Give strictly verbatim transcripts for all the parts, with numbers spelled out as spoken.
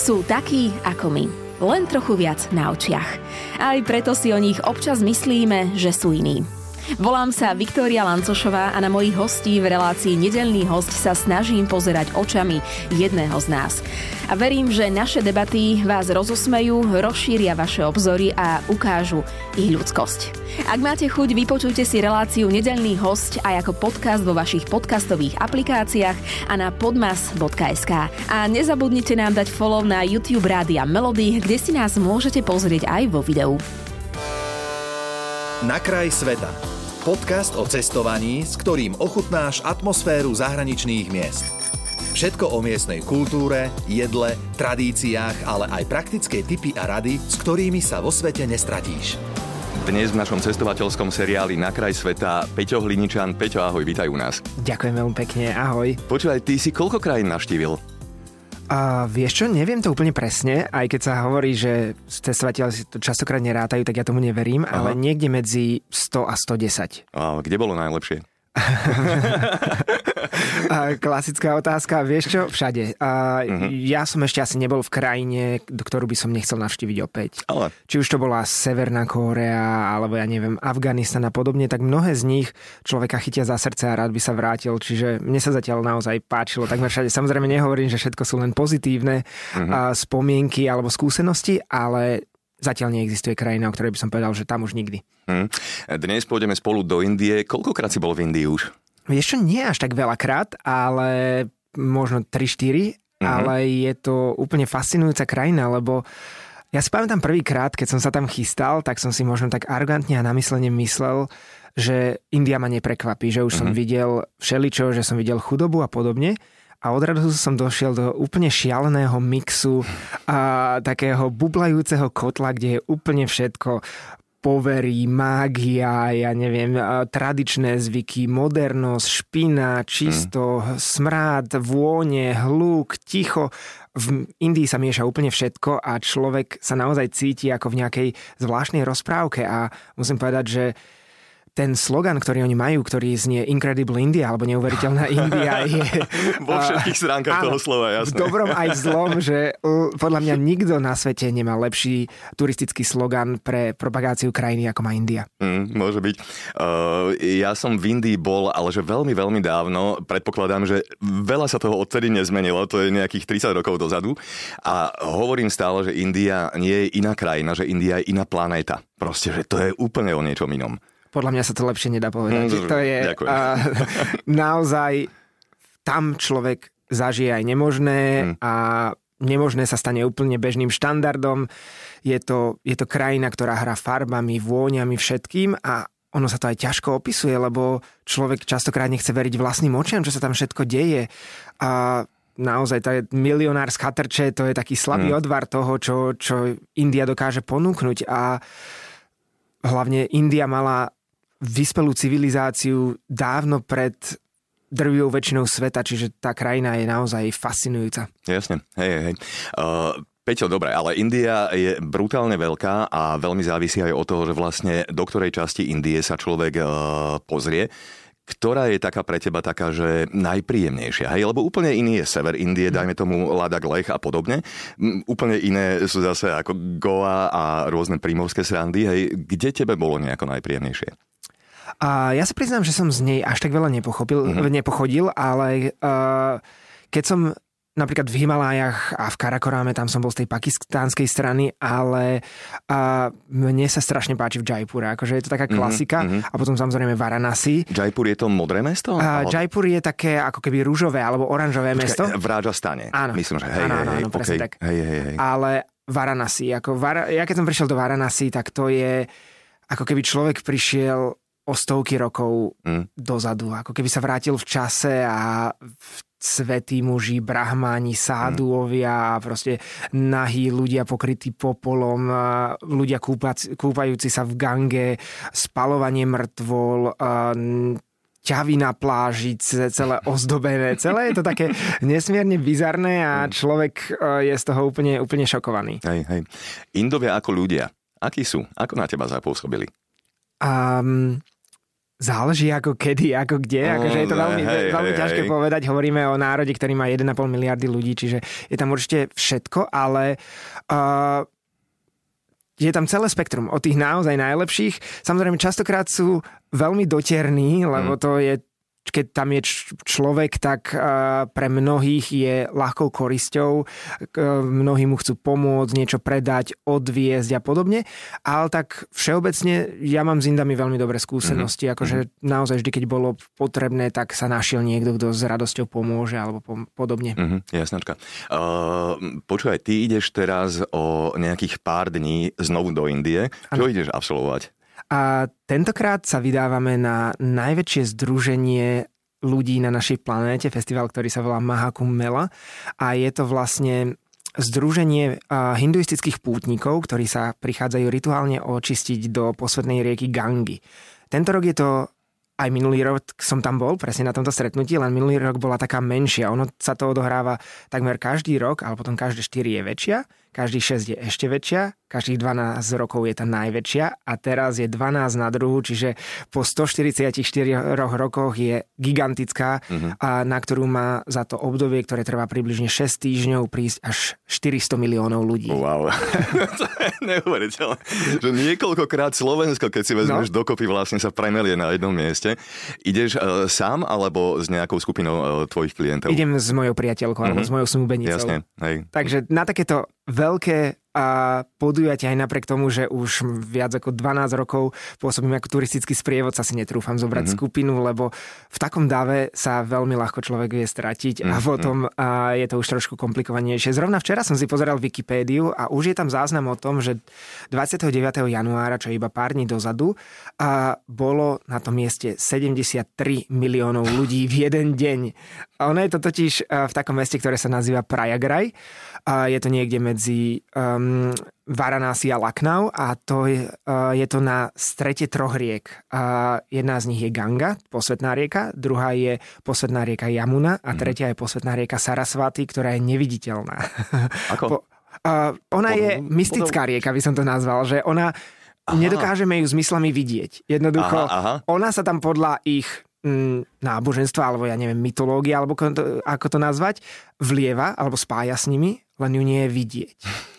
Sú takí ako my, len trochu viac na očiach. Aj preto si o nich občas myslíme, že sú iní. Volám sa Viktória Lancošová a na mojich hostí v relácii Nedeľný host sa snažím pozerať očami jedného z nás. A verím, že naše debaty vás rozosmejú, rozšíria vaše obzory a ukážu ich ľudskosť. Ak máte chuť, vypočujte si reláciu Nedeľný host aj ako podcast vo vašich podcastových aplikáciách a na podmas bodka es ká. A nezabudnite nám dať follow na YouTube Rádia Melody, kde si nás môžete pozrieť aj vo videu. Na kraj sveta. Podcast o cestovaní, s ktorým ochutnáš atmosféru zahraničných miest. Všetko o miestnej kultúre, jedle, tradíciách, ale aj praktické tipy a rady, s ktorými sa vo svete nestratíš. Dnes v našom cestovateľskom seriáli Na kraj sveta Peťo Hliničan. Peťo, ahoj, vítaj u nás. Ďakujem veľmi pekne, ahoj. Počúvaj, ty si koľko krajín navštívil? Uh, vieš čo, neviem to úplne presne, aj keď sa hovorí, že cestovateľi si to častokrát nerátajú, tak ja tomu neverím, Aha. ale niekde medzi sto a stodesať. A kde bolo najlepšie? Klasická otázka, vieš čo? Všade. Uh-huh. Ja som ešte asi nebol v krajine, ktorú by som nechcel navštíviť opäť. Ale... Či už to bola Severná Kórea, alebo ja neviem, Afganistan a podobne, tak mnohé z nich človeka chytia za srdce a rád by sa vrátil. Čiže mne sa zatiaľ naozaj páčilo takmer všade. Samozrejme nehovorím, že všetko sú len pozitívne uh-huh. spomienky alebo skúsenosti, ale zatiaľ neexistuje krajina, o ktorej by som povedal, že tam už nikdy. Hmm. Dnes pôjdeme spolu do Indie. Koľkokrát si bol v Indii už? Vieš čo, nie až tak veľakrát, ale možno tri štyri, mm-hmm. ale je to úplne fascinujúca krajina, lebo ja si pamätám prvýkrát, keď som sa tam chystal, tak som si možno tak arogantne a namyslene myslel, že India ma neprekvapí, že už mm-hmm. som videl všeličo, že som videl chudobu a podobne. A odrazu som došiel do úplne šialeného mixu a takého bublajúceho kotla, kde je úplne všetko. Povery, mágia, ja neviem, tradičné zvyky, modernosť, špina, čisto, hmm. smrád, vône, hluk, ticho. V Indii sa mieša úplne všetko a človek sa naozaj cíti ako v nejakej zvláštnej rozprávke a musím povedať, že ten slogan, ktorý oni majú, ktorý znie Incredible India, alebo Neuveriteľná India, je... Vo všetkých stránkach toho slova, jasné. V dobrom aj v zlom, že podľa mňa nikto na svete nemá lepší turistický slogan pre propagáciu krajiny, ako má India. Mm, môže byť. Uh, ja som v Indii bol, ale že veľmi, veľmi dávno. Predpokladám, že veľa sa toho odtedy nezmenilo, to je nejakých tridsať rokov dozadu. A hovorím stále, že India nie je iná krajina, že India je iná planéta. Proste, že to je úplne o niečom inom. Podľa mňa sa to lepšie nedá povedať. Mm, to je uh, naozaj, tam človek zažije aj nemožné mm. a nemožné sa stane úplne bežným štandardom. Je to, je to krajina, ktorá hrá farbami, vôňami, všetkým a ono sa to aj ťažko opisuje, lebo človek častokrát nechce veriť vlastným očiam, čo sa tam všetko deje. A naozaj tá milionárska chatrče, to je taký slabý mm. odvar toho, čo, čo India dokáže ponúknuť a hlavne India mala vyspelú civilizáciu dávno pred drvivou väčšinou sveta, čiže tá krajina je naozaj fascinujúca. Jasne, hej, hej. Uh, Peťo, dobre, ale India je brutálne veľká a veľmi závisí aj od toho, že vlastne do ktorej časti Indie sa človek uh, pozrie. Ktorá je taká pre teba taká, že najpríjemnejšia? Hej? Lebo úplne iný je sever Indie, dajme tomu Ladakh, Leh a podobne. Úplne iné sú zase ako Goa a rôzne prímorské srandy. Hej? Kde tebe bolo nejako najpríjemnejšie? A ja sa priznám, že som z nej až tak veľa nepochopil, mm-hmm. nepochodil, ale uh, keď som napríklad v Himalájach a v Karakoráme, tam som bol z tej pakistánskej strany, ale uh, mne sa strašne páči v Jaipure, akože je to taká klasika mm-hmm. a potom samozrejme Varanasi. Jaipur je to modré mesto? Uh, Jaipur je také ako keby rúžové alebo oranžové Počkaj, mesto. V Rajasthane. Áno. Myslím, že hej, áno, hej, áno, hej, áno, presne okay. tak. Hej, hej, hej. Ale Varanasi, ako Var- ja keď som prišiel do Varanasi, tak to je ako keby človek prišiel o stovky rokov mm. dozadu. Ako keby sa vrátil v čase a svätí muži, brahmáni, sáduovia a proste nahí ľudia pokrytí popolom, ľudia kúpac, kúpajúci sa v Gange, spalovanie mŕtvol, ťavy na pláži, celé ozdobené. Celé je to také nesmierne bizarné a človek je z toho úplne, úplne šokovaný. Hej, hej. Indovia ako ľudia, akí sú? Ako na teba zapôsobili? Um, záleží ako kedy, ako kde. Mm, akože je to veľmi, hej, veľmi hej, ťažké hej. povedať. Hovoríme o národe, ktorý má jeden a pol miliardy ľudí, čiže je tam určite všetko, ale uh, je tam celé spektrum od tých naozaj najlepších. Samozrejme, častokrát sú veľmi dotierní, lebo to je keď tam je človek, tak pre mnohých je ľahkou korisťou, mnohí mu chcú pomôcť, niečo predať, odviezť a podobne, ale tak všeobecne ja mám s Indami veľmi dobré skúsenosti, mm-hmm. akože naozaj vždy, keď bolo potrebné, tak sa našiel niekto, kto s radosťou pomôže alebo podobne. Mm-hmm, jasnačka. Uh, počúvaj, ty ideš teraz o nejakých pár dní znovu do Indie. Čo ano. ideš absolvovať? A tentokrát sa vydávame na najväčšie združenie ľudí na našej planéte, festival, ktorý sa volá Mahakumbh Mela. A je to vlastne združenie hinduistických pútnikov, ktorí sa prichádzajú rituálne očistiť do posvätnej rieky Gangy. Tento rok je to, aj minulý rok som tam bol, presne na tomto stretnutí, len minulý rok bola taká menšia. Ono sa to odohráva takmer každý rok, ale potom každé štyri je väčšia, každý šesť je ešte väčšia, každých dvanásť rokov je tá najväčšia a teraz je dvanásť na druhu, čiže po stoštyridsaťštyri rokoch je gigantická, mm-hmm. a na ktorú má za to obdobie, ktoré trvá približne šesť týždňov, prísť až štyristo miliónov ľudí. Wow, to je neuveriteľné. Že niekoľkokrát Slovensko, keď si vezmeš no. dokopy, vlastne sa premelie na jednom mieste. Ideš uh, sám alebo s nejakou skupinou uh, tvojich klientov? Idem s mojou priateľkou mm-hmm. alebo s mojou snúbenicou. Jasne, hej. Takže na takéto veľké a podujatia aj napriek tomu, že už viac ako dvanásť rokov pôsobím ako turistický sprievodca, si netrúfam zobrať mm-hmm. skupinu, lebo v takom dave sa veľmi ľahko človek vie stratiť mm-hmm. a potom a je to už trošku komplikovanejšie. Zrovna včera som si pozeral Wikipédiu a už je tam záznam o tom, že dvadsiateho deviateho januára, čo je iba pár dní dozadu, a bolo na tom mieste sedemdesiattri miliónov ľudí v jeden deň. A ono je to totiž v takom meste, ktoré sa nazýva Prayagraj. A je to niekde medzi um, Varanasi a Lucknow a to je, uh, je to na strete troch riek. Uh, jedna z nich je Ganga, posvätná rieka, druhá je posvätná rieka Yamuna a tretia je posvätná rieka Sarasvati, ktorá je neviditeľná. Ako? Po, uh, ona pod, je mystická pod... rieka, by som to nazval, že ona, aha. nedokážeme ju zmyslami vidieť. Jednoducho, aha, aha. ona sa tam podľa ich náboženstva, alebo ja neviem, mytológia, alebo ako to, ako to nazvať, vlieva, alebo spája s nimi, len ju nie je vidieť.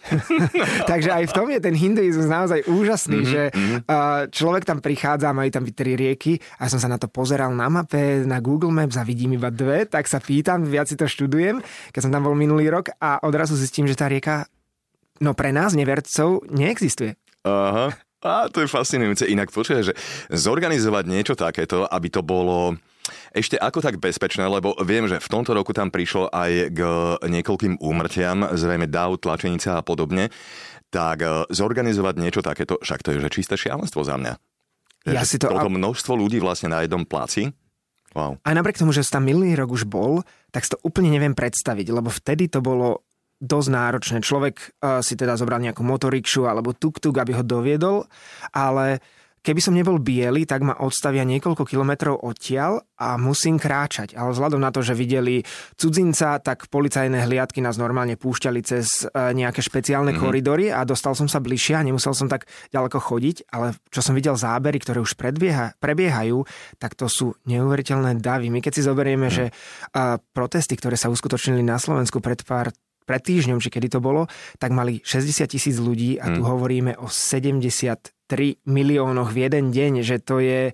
Takže aj v tom je ten hinduizmus naozaj úžasný, mm-hmm, že mm-hmm. človek tam prichádza, majú tam tri rieky a som sa na to pozeral na mape, na Google Maps a vidím iba dve, tak sa pýtam, viac si to študujem, keď som tam bol minulý rok a odrazu zistím, že tá rieka, no pre nás, nevercov, neexistuje. Aha. Á, to je fascinujúce. Inak počujem, že zorganizovať niečo takéto, aby to bolo ešte ako tak bezpečné, lebo viem, že v tomto roku tam prišlo aj k niekoľkým úmrtiam, zrejme dáv, tlačenica a podobne, tak zorganizovať niečo takéto, však to je že čisté šialenstvo za mňa. Ja si to... Toto množstvo ľudí vlastne na jednom placi. Wow. A napriek tomu, že tam minulý rok už bol, tak si to úplne neviem predstaviť, lebo vtedy to bolo dosť náročné. Človek uh, si teda zobral nejakú motorikšu alebo tuk-tuk, aby ho doviedol, ale keby som nebol biely, tak ma odstavia niekoľko kilometrov odtiaľ a musím kráčať. Ale vzhľadom na to, že videli cudzinca, tak policajné hliadky nás normálne púšťali cez uh, nejaké špeciálne mm-hmm. koridory a dostal som sa bližšie a nemusel som tak ďaleko chodiť, ale čo som videl zábery, ktoré už predbieha, prebiehajú, tak to sú neuveriteľné davy. My keď si zoberieme, mm. že uh, protesty, ktoré sa uskutočnili na Slovensku pred pár pred týždňom, či kedy to bolo, tak mali šesťdesiat tisíc ľudí a tu hmm. hovoríme o sedemdesiattri miliónoch v jeden deň, že to je...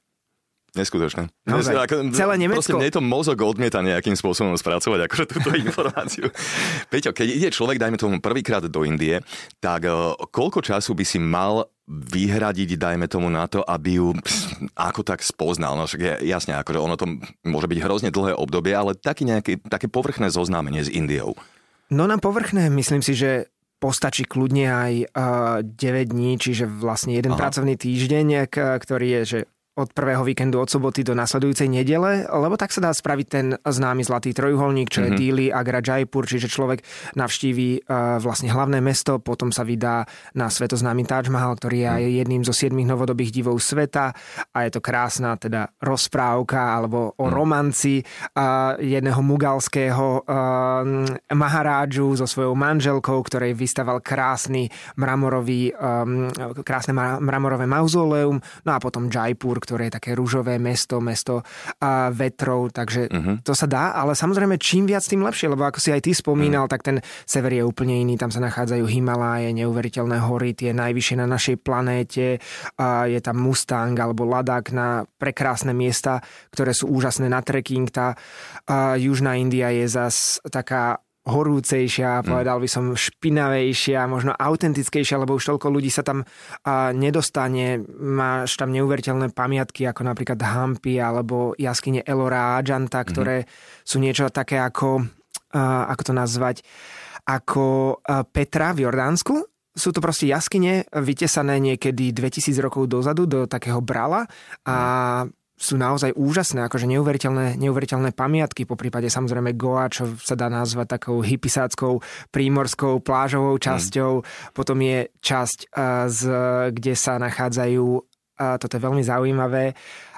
Neskutočné. Naozaj, ako, celé Nemecko... Proste mne to mozog odmieta nejakým spôsobom spracovať, akože túto informáciu. Peťo, keď ide človek, dajme tomu prvýkrát do Indie, tak uh, koľko času by si mal vyhradiť, dajme tomu na to, aby ju ako tak spoznal. No však jasne, akože ono to môže byť hrozne dlhé obdobie, ale taký nejaké, také povrchné zoznámenie s Indiou. No na povrchné myslím si, že postačí kľudne aj uh, deväť dní, čiže vlastne jeden Aha. pracovný týždeň, k, ktorý je, že od prvého víkendu od soboty do nasledujúcej nedele, lebo tak sa dá spraviť ten známy zlatý trojuholník, čo mm-hmm. je Dili, Agra, Jaipur, čiže človek navštíví uh, vlastne hlavné mesto, potom sa vydá na svetoznámy Taj Mahal, ktorý je mm. jedným zo siedmých novodobých divov sveta a je to krásna teda rozprávka alebo o mm. romanci uh, jedného mugalského uh, maharádžu so svojou manželkou, ktorej vystaval krásny mramorový, um, krásne mramorové mauzóleum, no a potom Jaipur, ktoré je také ružové mesto, mesto a vetrov, takže uh-huh. to sa dá, ale samozrejme čím viac, tým lepšie, lebo ako si aj ty spomínal, uh-huh. tak ten sever je úplne iný, tam sa nachádzajú Himaláje, neuveriteľné hory, tie najvyššie na našej planéte, a je tam Mustang alebo Ladakh na prekrásne miesta, ktoré sú úžasné na trekking. Tá a južná India je zas taká horúcejšia, povedal by som špinavejšia, možno autentickejšia, lebo už toľko ľudí sa tam a, nedostane. Máš tam neuveriteľné pamiatky, ako napríklad Hampi alebo jaskyne Ellora a Ajanta, ktoré mm-hmm. sú niečo také ako, a, ako to nazvať, ako a, Petra v Jordánsku. Sú to proste jaskyne vytesané niekedy dvetisíc rokov dozadu do takého brala a sú naozaj úžasné, akože neuveriteľné, neuveriteľné pamiatky, po prípade samozrejme Goa, čo sa dá nazvať takou hypisáckou prímorskou plážovou časťou. Mm. Potom je časť, z, kde sa nachádzajú, toto je veľmi zaujímavé,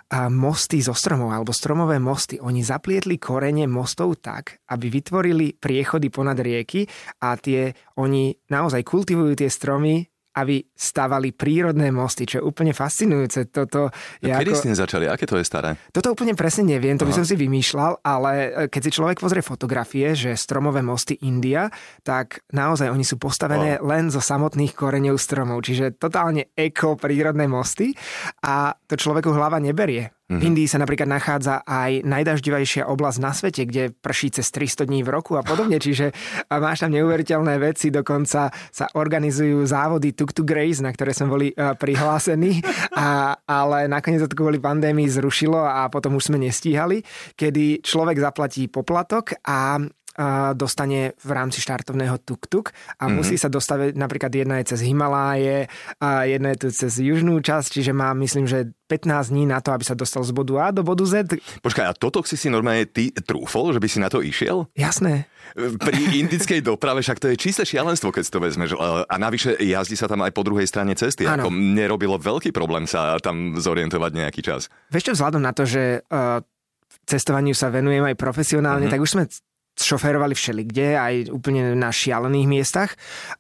mosty zo stromov, alebo stromové mosty. Oni zaplietli korene mostov tak, aby vytvorili priechody ponad rieky a tie, oni naozaj kultivujú tie stromy, aby stavali prírodné mosty, čo je úplne fascinujúce. Toto je Kedy ako... s tým začali? Aké to je staré? Toto úplne presne neviem, to by som si vymýšľal, ale keď si človek pozrie fotografie, že stromové mosty India, tak naozaj oni sú postavené oh. len zo samotných koreňov stromov, čiže totálne eko prírodné mosty a to človeku hlava neberie. V Indii sa napríklad nachádza aj najdaždivejšia oblasť na svete, kde prší cez tristo dní v roku a podobne, čiže máš tam neuveriteľné veci, dokonca sa organizujú závody tuk-tuk race, na ktoré sme boli prihlásení, a, ale nakoniec to kvôli pandémii zrušilo a potom už sme nestíhali, kedy človek zaplatí poplatok a dostane v rámci štartovného tuk-tuk a mm-hmm. musí sa dostaviť, napríklad jedna je cez Himaláje a jedna je tu cez južnú časť, čiže má, myslím, že pätnásť dní na to, aby sa dostal z bodu A do bodu Z. Počkaj, a toto si si normálne ty trúfol, že by si na to išiel? Jasné. Pri indickej doprave, však to je čisté šialenstvo, keď si to vezmeš. A navyše jazdí sa tam aj po druhej strane cesty. Ano. Ako nerobilo veľký problém sa tam zorientovať nejaký čas. Vieš čo, vzhľadom na to, že uh, cestovaniu sa venujem aj profesionálne, mm-hmm. tak už sme šoférovali všelikde, aj úplne na šialených miestach,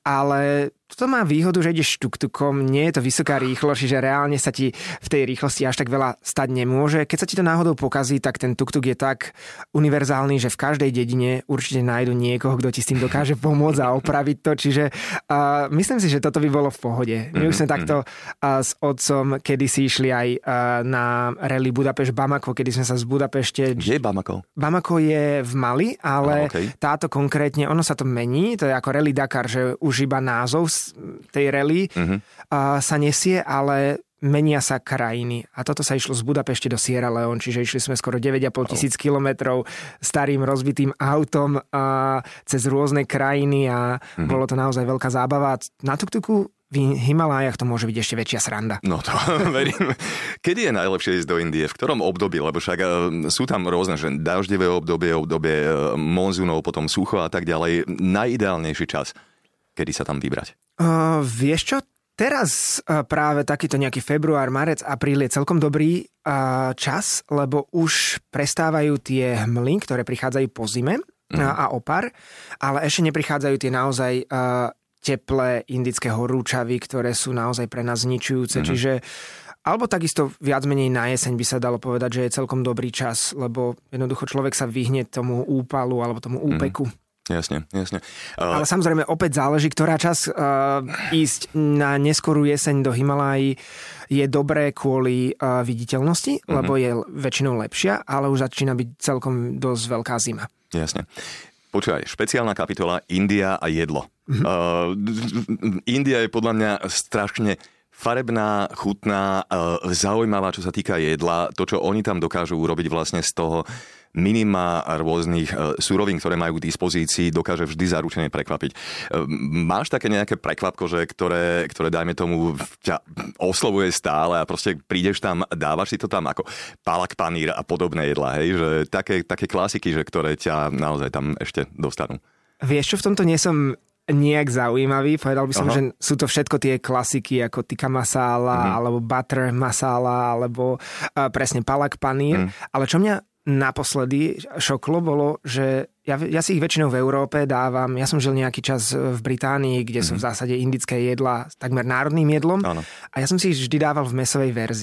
ale to má výhodu, že ideš tuk-tukom, nie je to vysoká rýchlosť, čiže reálne sa ti v tej rýchlosti až tak veľa stať nemôže. Keď sa ti to náhodou pokazí, tak ten tuk-tuk je tak univerzálny, že v každej dedine určite nájdu niekoho, kto ti s tým dokáže pomôcť a opraviť to, čiže uh, myslím si, že toto by bolo v pohode. My už sme takto uh, s otcom kedysi išli aj uh, na rally Budapešť-Bamako, kedy sme sa z Budapešte... Kde je Bamako? Bamako je v Mali, ale ah, okay. táto konkrétne, ono sa to mení, to je ako rally Dakar, že už iba názov tej rally uh-huh. uh, sa nesie, ale menia sa krajiny. A toto sa išlo z Budapešte do Sierra Leone, čiže išli sme skoro deväť a pol tisíc kilometrov starým rozbitým autom uh, cez rôzne krajiny a uh-huh. bolo to naozaj veľká zábava. Na tuk-tuku v Himalájach to môže byť ešte väčšia sranda. No to verím. Kedy je najlepšie ísť do Indie? V ktorom období? Lebo však uh, sú tam rôzne, že daždivé obdobie, obdobie uh, monzunov, potom sucho a tak ďalej. Najideálnejší čas, kedy sa tam vybrať? Uh, vieš čo? Teraz uh, práve takýto nejaký február, marec, apríl je celkom dobrý uh, čas, lebo už prestávajú tie hmly, ktoré prichádzajú po zime mm. a, a opar, ale ešte neprichádzajú tie naozaj uh, teplé indické horúčavy, ktoré sú naozaj pre nás zničujúce. Mm. Čiže alebo takisto viac menej na jeseň by sa dalo povedať, že je celkom dobrý čas, lebo jednoducho človek sa vyhne tomu úpalu alebo tomu úpeku. Mm. Jasne, jasne. Uh... Ale samozrejme opäť záleží, ktorá čas uh, ísť na neskorú jeseň do Himalájí je dobré kvôli uh, viditeľnosti, mm-hmm. lebo je väčšinou lepšia, ale už začína byť celkom dosť veľká zima. Jasne. Počúvaj, špeciálna kapitola India a jedlo. Mm-hmm. Uh, India je podľa mňa strašne farebná, chutná, uh, zaujímavá, čo sa týka jedla. To, čo oni tam dokážu urobiť vlastne z toho minima rôznych uh, surovín, ktoré majú k dispozícii, dokáže vždy zaručene prekvapiť. Uh, máš také nejaké prekvapko, že ktoré, ktoré dajme tomu ťa oslovuje stále a proste prídeš tam, dávaš si to tam ako palak panír a podobné jedlá, hej? Že také, také klasiky, že ktoré ťa naozaj tam ešte dostanú. Vieš čo, v tomto nie som nejak zaujímavý. Povedal by som, Aha. že sú to všetko tie klasiky ako tikka masala, mm. alebo butter masala, alebo uh, presne palak panír. Mm. Ale čo mňa naposledy šoklo bolo, že ja, ja si ich väčšinou v Európe dávam. Ja som žil nejaký čas v Británii, kde mm-hmm. sú v zásade indické jedlá takmer národným jedlom. Áno. A ja som si ich vždy dával v mäsovej verzii.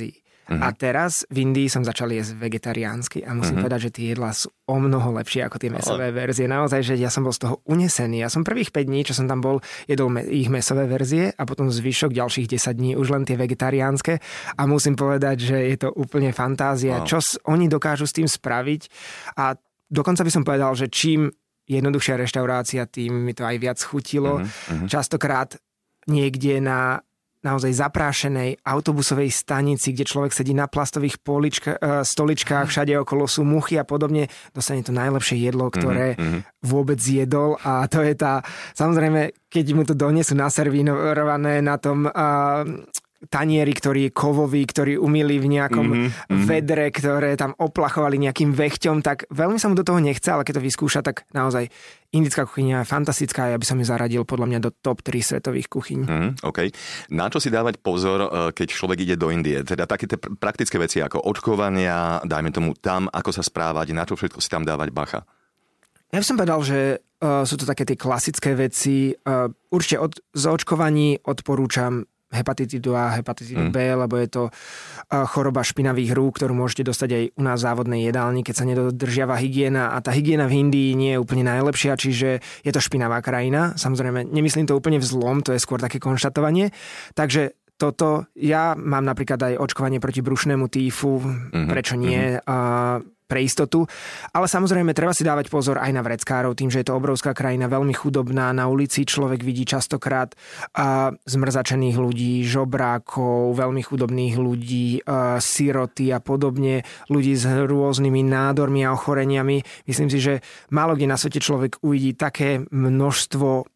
Uh-huh. A teraz v Indii som začal jesť vegetariánsky a musím uh-huh. povedať, že tie jedlá sú o mnoho lepšie ako tie mäsové Ale... verzie. Naozaj, že ja som bol z toho unesený. Ja som prvých päť dní, čo som tam bol, jedol me- ich mäsové verzie a potom zvyšok ďalších desať dní už len tie vegetariánske a musím povedať, že je to úplne fantázia, wow. čo s- oni dokážu s tým spraviť a dokonca by som povedal, že čím jednoduchšia reštaurácia, tým mi to aj viac chutilo. Uh-huh. Častokrát niekde na naozaj zaprášenej autobusovej stanici, kde človek sedí na plastových polička, stoličkách, všade okolo sú muchy a podobne, dostane to najlepšie jedlo, ktoré mm-hmm. vôbec jedol a to je tá, samozrejme, keď mu to donesú naservírované na tom uh, tanieri, ktorý je kovový, ktorý umýli v nejakom mm-hmm. vedre, ktoré tam oplachovali nejakým vechťom, tak veľmi sa mu do toho nechce, ale keď to vyskúša, tak naozaj indická kuchyňa je fantastická a ja by som ju zaradil podľa mňa do top tri svetových kuchyň. Mm, OK. Na čo si dávať pozor, keď človek ide do Indie? Teda také tie praktické veci ako očkovania, dajme tomu tam, ako sa správať, na čo všetko si tam dávať bacha? Ja by som povedal, že uh, sú to také tie klasické veci. Uh, určite od, z očkovaní odporúčam hepatitidu A, hepatitidu mm. B, lebo je to choroba špinavých rúk, ktorú môžete dostať aj u nás v závodnej jedálni, keď sa nedodržiava hygiena a tá hygiena v Indii nie je úplne najlepšia, čiže je to špinavá krajina. Samozrejme, nemyslím to úplne v zlom, to je skôr také konštatovanie. Takže toto, ja mám napríklad aj očkovanie proti brušnému týfu, mm-hmm. prečo nie, mm-hmm. uh, pre istotu. Ale samozrejme, treba si dávať pozor aj na vreckárov, tým, že je to obrovská krajina, veľmi chudobná. Na ulici človek vidí častokrát uh, zmrzačených ľudí, žobrákov, veľmi chudobných ľudí, uh, siroty a podobne, ľudí s rôznymi nádormi a ochoreniami. Myslím si, že málo kde na svete človek uvidí také množstvo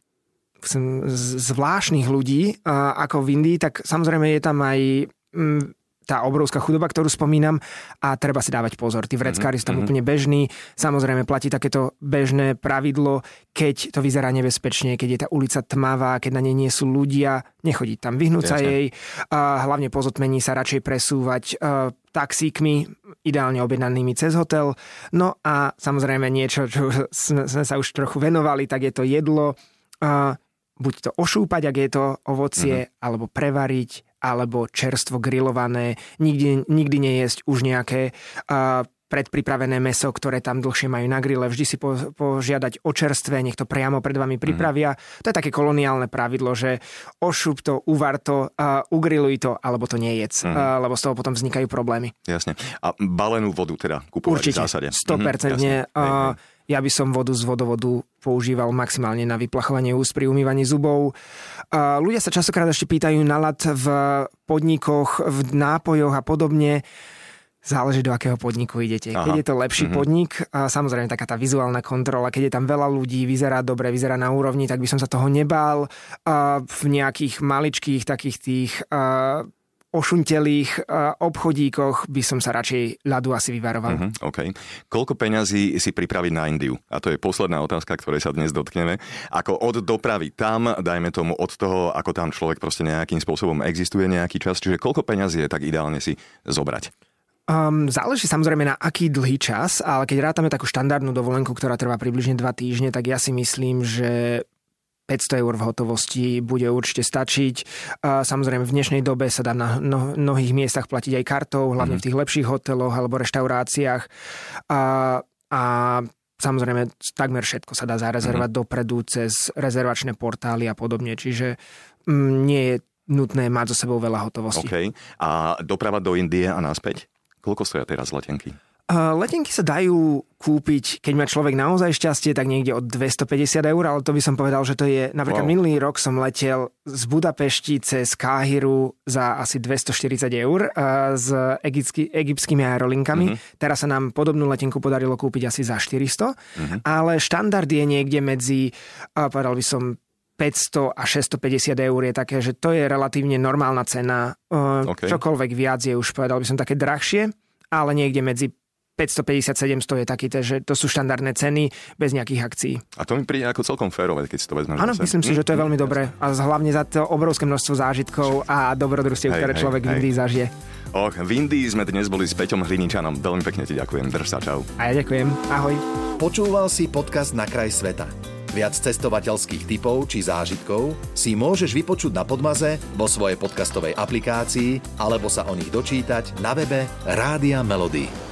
zvláštnych ľudí uh, ako v Indii, tak samozrejme je tam aj um, tá obrovská chudoba, ktorú spomínam a treba si dávať pozor. Tí vreckári sú tam mm-hmm. úplne bežní. Samozrejme platí takéto bežné pravidlo, keď to vyzerá nebezpečne, keď je tá ulica tmavá, keď na nej nie sú ľudia, nechodiť tam, vyhnúť sa jej. A hlavne po zotmení sa radšej presúvať uh, taxíkmi, ideálne objednanými cez hotel. No a samozrejme niečo, čo sme, sme sa už trochu venovali, tak je to jedlo. Uh, buď to ošúpať, ak je to ovocie, mm-hmm. alebo prevariť, alebo čerstvo grillované, nikdy, nikdy nejesť už nejaké uh, predpripravené mäso, ktoré tam dlhšie majú na grille. Vždy si po, požiadať o čerstvé, nech to priamo pred vami pripravia. Mm. To je také koloniálne pravidlo, že ošup to, uvar to, uh, ugrilluj to, alebo to nejedz, mm. uh, lebo z toho potom vznikajú problémy. Jasne. A balenú vodu teda kupovať určite, v zásade? sto percent. Mm, uh, ja by som vodu z vodovodu používal maximálne na vyplachovanie úst pri umývaní zubov. Uh, ľudia sa častokrát ešte pýtajú na ľad v podnikoch, v nápojoch a podobne. Záleží, do akého podniku idete. Aha. Keď je to lepší mm-hmm. podnik, a samozrejme taká tá vizuálna kontrola, keď je tam veľa ľudí, vyzerá dobre, vyzerá na úrovni, tak by som sa toho nebál. A v nejakých maličkých takých tých a, ošuntelých a, obchodíkoch by som sa radšej ľadu asi vyvaroval. Mm-hmm. OK. Koľko peňazí si pripraviť na Indiu? A to je posledná otázka, ktorej sa dnes dotkneme. Ako od dopravy tam, dajme tomu od toho, ako tam človek proste nejakým spôsobom existuje nejaký čas, čiže koľko peňazí je tak ideálne si zobrať? Um, záleží samozrejme na aký dlhý čas, ale keď rátame takú štandardnú dovolenku, ktorá trvá približne dva týždne, tak ja si myslím, že päťsto eur v hotovosti bude určite stačiť. Uh, samozrejme v dnešnej dobe sa dá na no, mnohých miestach platiť aj kartou, hlavne mm-hmm. v tých lepších hoteloch alebo reštauráciách. Uh, a samozrejme takmer všetko sa dá zarezervovať mm-hmm. dopredu cez rezervačné portály a podobne, čiže um, nie je nutné mať so sebou veľa hotovosti. OK. A doprava do Indie a naspäť? Koľko stoja teraz letenky? Uh, letenky sa dajú kúpiť, keď má človek naozaj šťastie, tak niekde od dvestopäťdesiat eur, ale to by som povedal, že to je, napríklad wow. minulý rok som letel z Budapešti cez Káhiru za asi dvestoštyridsať eur uh, s egyptsky, egyptskými aerolinkami. Uh-huh. Teraz sa nám podobnú letenku podarilo kúpiť asi za štyristo, uh-huh. ale štandard je niekde medzi, uh, povedal by som, päťsto a šesťstopäťdesiat eur je také, že to je relatívne normálna cena. Okay. Čokoľvek viac je už, povedal by som, také drahšie, ale niekde medzi päťstopäťdesiat sedemsto je taký, že to sú štandardné ceny bez nejakých akcií. A to mi príde ako celkom férové, keď si to vezmeš. Áno, myslím si, že to je veľmi dobré. A hlavne za to obrovské množstvo zážitkov a dobrodružstiev, ktoré hej, človek hej, v Indii zažije. Och, v Indii sme dnes boli s Peťom Hriničanom. Veľmi pekne ti ďakujem. Drž sa, čau. A ja ďakujem. Ahoj. Počúval si podcast Na kraj sveta. Viac cestovateľských tipov či zážitkov si môžeš vypočuť na Podmaze, vo svojej podcastovej aplikácii alebo sa o nich dočítať na webe Rádia Melody.